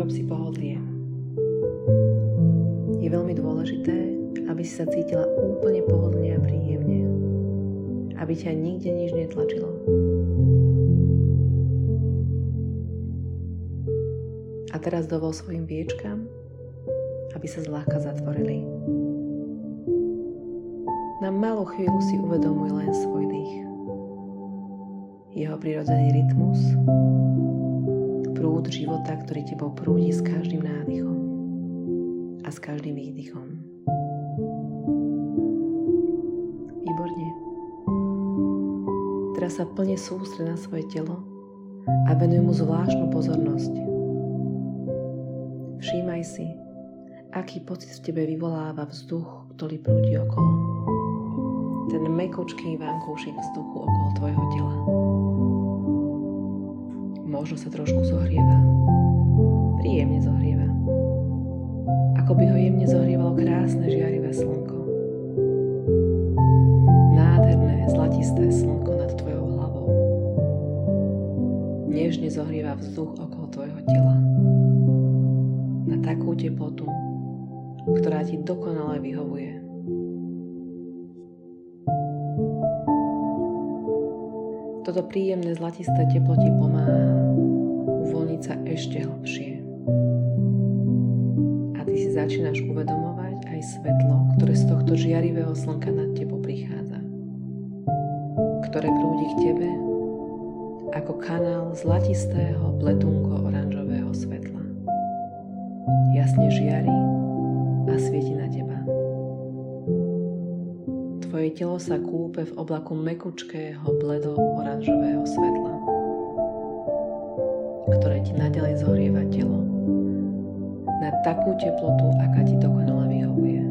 urob si pohodlie. Je veľmi dôležité, aby si sa cítila úplne pohodlne a príjemne. Aby ťa nikde nič netlačilo. A teraz dovol svojim viečkam, aby sa zľahka zatvorili. Na malú chvíľu si uvedomuj len svoj dých. Jeho prirodzený rytmus, prúd života, ktorý tebou prúdi s každým nádychom a s každým výdychom. Výborne. Teraz sa plne sústreď na svoje telo a venuj mu zvláštnu pozornosť. Všímaj si, aký pocit v tebe vyvoláva vzduch, ktorý prúdi okolo. Ten mäkúčký vankúšik vzduchu okolo tvojho tela. Možno sa trošku zohrieva. Príjemne zohrieva. Ako by ho jemne zohrievalo krásne žiarivé slnko. Nádherné, zlatisté slnko nad tvojou hlavou. Nežne zohrieva vzduch okolo tvojho tela. Na takú teplotu, ktorá ti dokonale vyhovuje. Toto príjemné zlatisté teplo ti pomáha uvoľniť sa ešte hlbšie. A ty si začínaš uvedomovať aj svetlo, ktoré z tohto žiarivého slnka nad tebou prichádza. Ktoré prúdi k tebe ako kanál zlatistého bledunko-oranžového svetla. Jasne žiari a svieti na teba. Tvoje telo sa kúpe v oblaku mäkučkého bledo-oranžového svetla, ktoré ti naďalej zohrieva telo na takú teplotu, aká ti dokonale vyhovuje.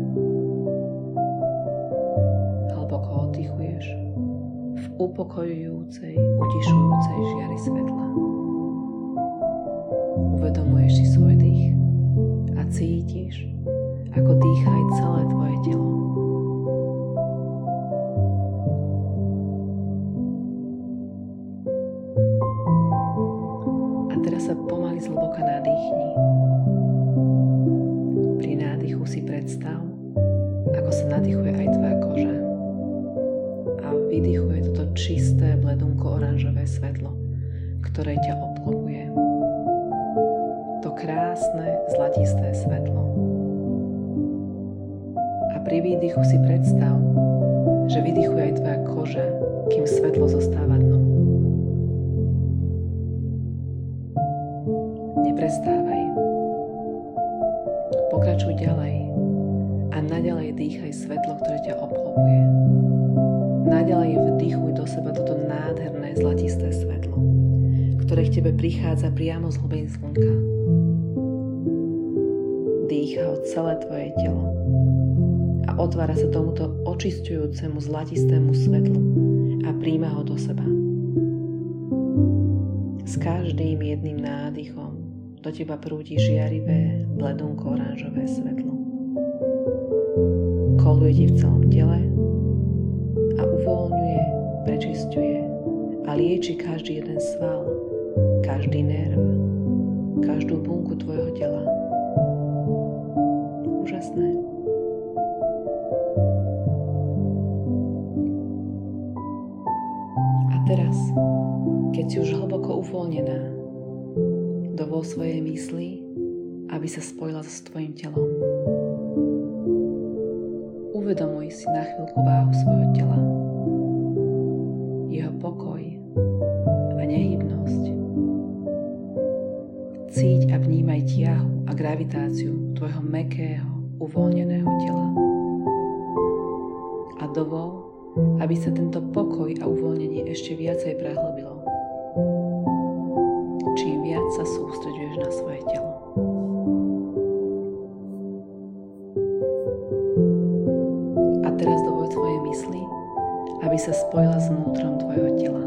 Hlboko oddychuješ v upokojujúcej, utišujúcej žiari svetla. Uvedomuješ si svoj dých a cítiš, ako dýcha aj celé tvoje telo. Sa pomaly zhlboka nadýchni. Pri nádychu si predstav, ako sa nadýchuje aj tvoja koža a vydychuje toto čisté bledunko-oranžové svetlo, ktoré ťa obklopuje. To krásne zlatisté svetlo. A pri výdychu si predstav, že vydychuje aj tvoja koža, kým svetlo zostáva dnu. Neprestávaj. Pokračuj ďalej a naďalej dýchaj svetlo, ktoré ťa obklopuje. Naďalej vdychuj do seba toto nádherné zlatisté svetlo, ktoré k tebe prichádza priamo z hlbín slnka. Dýcha ho celé tvoje telo a otvára sa tomuto očisťujúcemu zlatistému svetlu a príjma ho do seba. S každým jedným nádychom do teba prúdi žiarivé, bledunko-oranžové svetlo. Koluje ti v celom tele a uvoľňuje, prečisťuje a lieči každý jeden sval, každý nerv, každú bunku tvojho tela. Úžasné. A teraz, keď si už hlboko uvoľnená, dovol svojej mysli, aby sa spojila s tvojim telom. Uvedomuj si na chvíľku váhu svojho tela, jeho pokoj a nehybnosť. Cíť a vnímaj tiahu a gravitáciu tvojho mäkkého, uvoľneného tela. A dovol, aby sa tento pokoj a uvoľnenie ešte viacej prehlbilo. Čím viac sa sústreďuješ na svoje telo. A teraz dovol tvojej mysli, aby sa spojila s vnútrom tvojho tela.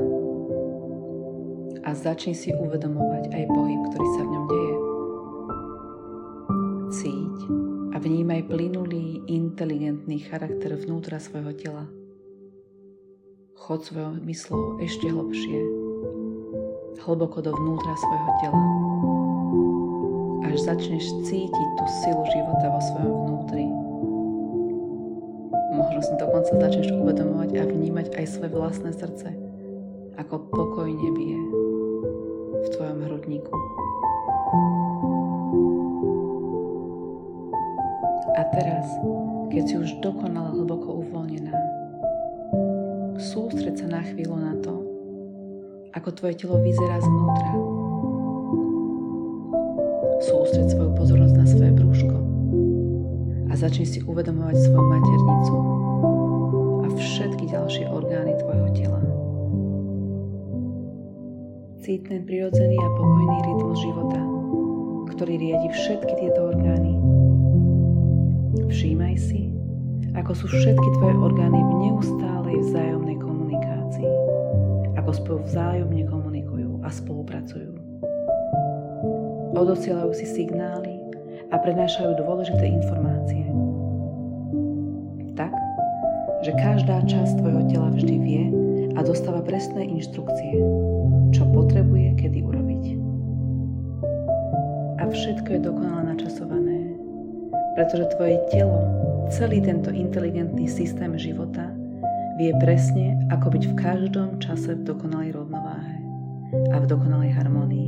A začni si uvedomovať aj pohyb, ktorý sa v ňom deje. Cíť a vnímaj plynulý, inteligentný charakter vnútra svojho tela. Chod svojou myslou ešte hlbšie, hlboko dovnútra svojho tela a až začneš cítiť tú silu života vo svojom vnútri. Možno si dokonca začneš uvedomovať a vnímať aj svoje vlastné srdce, ako pokojne bije v tvojom hrudníku. A teraz, keď si už dokonale hlboko uvoľnená, sústreď sa na chvíľu na to, ako tvoje telo vyzerá zvnútra. Sústreď svoju pozornosť na svoje brúško a začni si uvedomovať svoju maternicu a všetky ďalšie orgány tvojho tela. Cíť ten prirodzený a pokojný rytmus života, ktorý riadi všetky tieto orgány. Všímaj si, ako sú všetky tvoje orgány v neustálej vzájomnej komunikácii, ako spolu vzájomne komunikujú a spolupracujú. Odosielajú si signály a prenášajú dôležité informácie. Tak, že každá časť tvojho tela vždy vie a dostáva presné inštrukcie, čo potrebuje kedy urobiť. A všetko je dokonale načasované, pretože tvoje telo, celý tento inteligentný systém života vie presne, ako byť v každom čase v dokonalej rovnováhe a v dokonalej harmonii.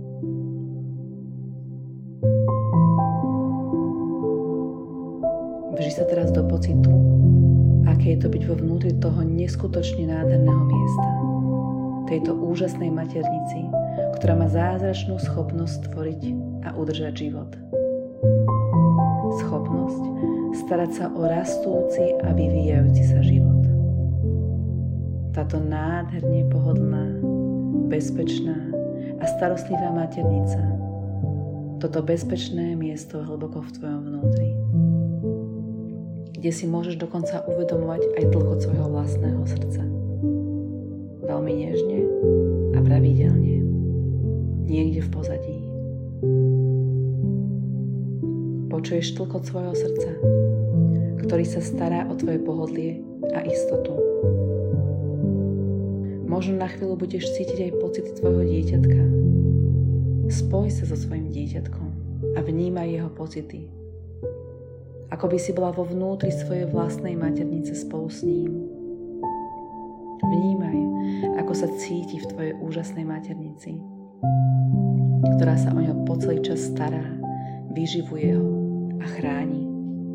Vži sa teraz do pocitu, aké je to byť vo vnútri toho neskutočne nádherného miesta, tejto úžasnej maternici, ktorá má zázračnú schopnosť tvoriť a udržať život. Schopnosť starať sa o rastúci a vyvíjajúci sa život. Táto nádherne pohodlná, bezpečná a starostlivá maternica, toto bezpečné miesto hlboko v tvojom vnútri, kde si môžeš dokonca uvedomovať aj dlhot svojho vlastného srdca. Veľmi nežne a pravidelne, niekde v pozadí. Počuješ tlkot svojho srdca, ktorý sa stará o tvoje pohodlie a istotu. Možno na chvíľu budeš cítiť aj pocity tvojho dieťatka. Spoj sa so svojím dieťatkom a vnímaj jeho pocity. Ako by si bola vo vnútri svojej vlastnej maternice spolu s ním. Vnímaj, ako sa cíti v tvojej úžasnej maternici, ktorá sa o ňo po celý čas stará, vyživuje ho a chráni.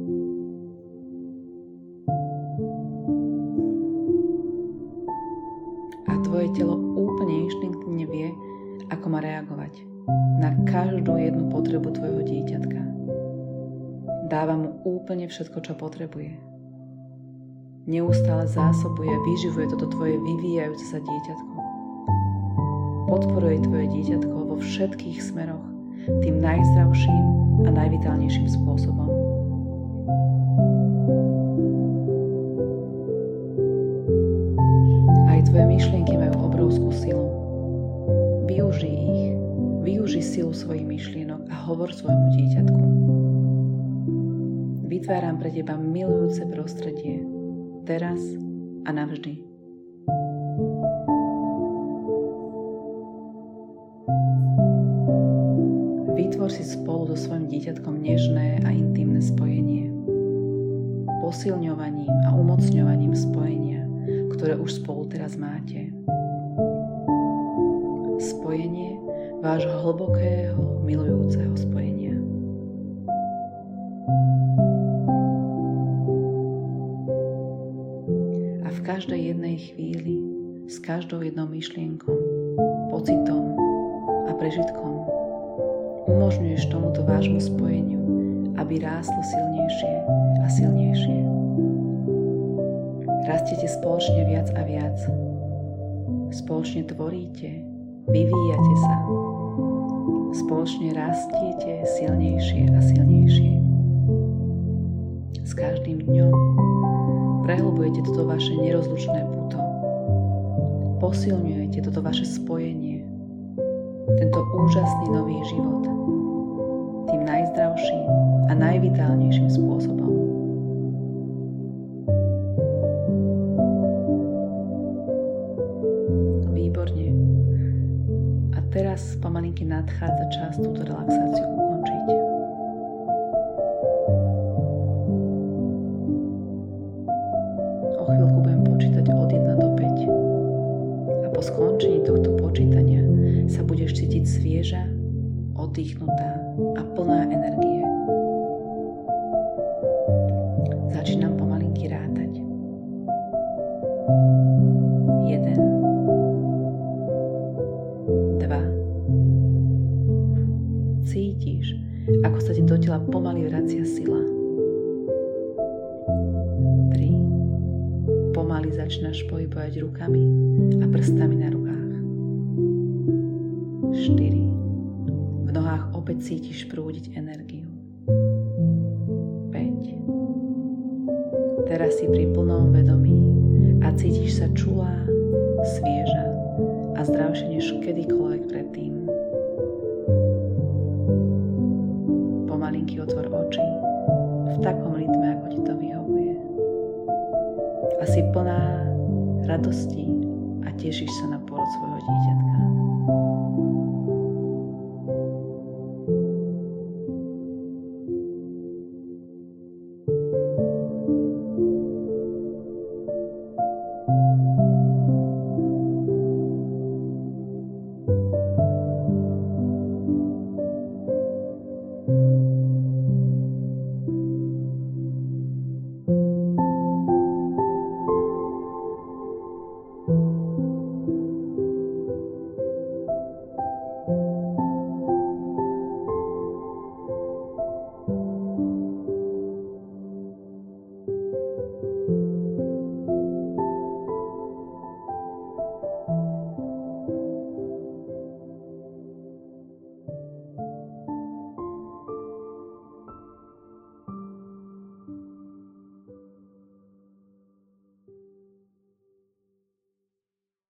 A tvoje telo úplne inštinktívne vie, ako má reagovať na každú jednu potrebu tvojho dieťatka. Dáva mu úplne všetko, čo potrebuje. Neustále zásobuje a vyživuje toto tvoje vyvíjajúce sa dieťatko. Podporuje tvoje dieťatko vo všetkých smeroch tým najzdravším a najvitálnejším spôsobom. Aj tvoje myšlienky majú obrovskú silu. Využij ich, využij silu svojich myšlienok a hovor svojmu dieťatku. Vytváram pre teba milujúce prostredie, teraz a navždy. Vytvor si spolu so svojím dieťatkom nežné a intimné spojenie. Posilňovaním a umocňovaním spojenia, ktoré už spolu teraz máte. Spojenie vášho hlbokého, milujúceho spojenia. V každej jednej chvíli, s každou jednou myšlienkou, pocitom a prežitkom umožňuješ tomuto vášmu spojeniu, aby rástlo silnejšie a silnejšie. Rastiete spoločne viac a viac. Spoločne tvoríte, vyvíjate sa. Spoločne rastiete silnejšie a silnejšie. S každým dňom prehlbujete toto vaše nerozlučné puto. Posilňujete toto vaše spojenie, tento úžasný nový život, tým najzdravším a najvitálnejším spôsobom. Výborne. A teraz pomalinky nadchádza čas túto relaxáciu ukončiť. po skončení tohto počítania sa budeš cítiť svieža, oddychnutá a plná energie. Začínam pomalinky rátať. 1, 2. Cítiš, ako sa ti do tela pomaly vracia sila. 3. Pomaly začínaš pohybovať rukami a prstami na rukách. 4. V nohách opäť cítiš prúdiť energiu. 5. Teraz si pri plnom vedomí a cítiš sa čulá, svieža a zdravšie než kedykoľvek predtým. Pomalinky otvor oči v takom rytme, ako ti to vyhovuje. A si plná radosti a tešíš sa na pôrod svojho dieťatka.